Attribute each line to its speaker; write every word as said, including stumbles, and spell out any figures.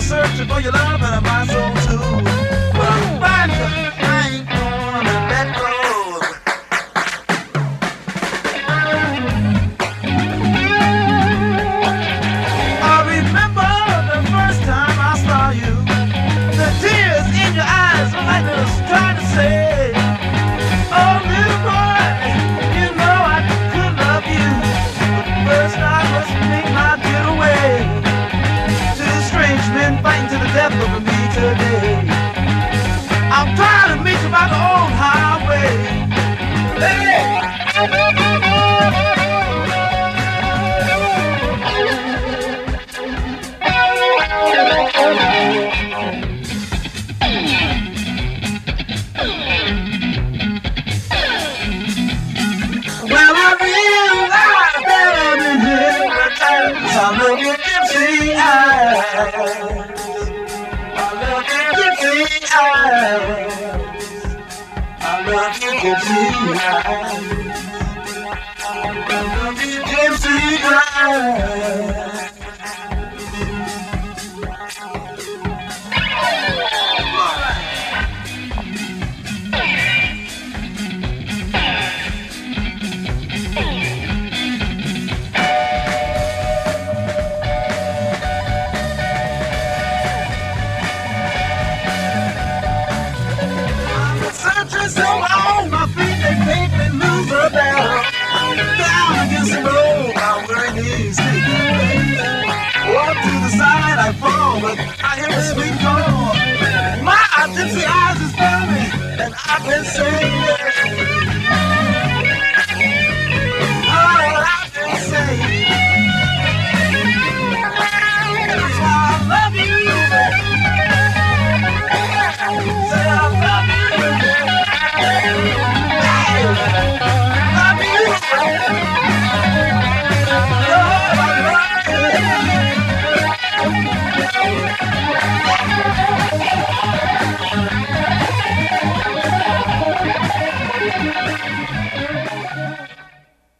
Speaker 1: searching for your love and my soul too. But I'm finding I ain't gonna let go. I remember the first time I saw you. The tears in your eyes were like they was trying to say, oh little boy, you know I could love you. But first I must make my getaway to the strange men fighting to the death over me today. I'm trying to meet you by the old highway. Hey! Well, I realize that I'm in hypnotized. I love your gypsy eyes. I love your gypsy eyes. I love your gypsy eyes. I love your gypsy eyes. So on my feet, they make me lose a battle. Down against the road, I'm wearing these sneakers. Up to the side I fall, but I hear a sweet call. My gypsy eyes is burning, and I've been saying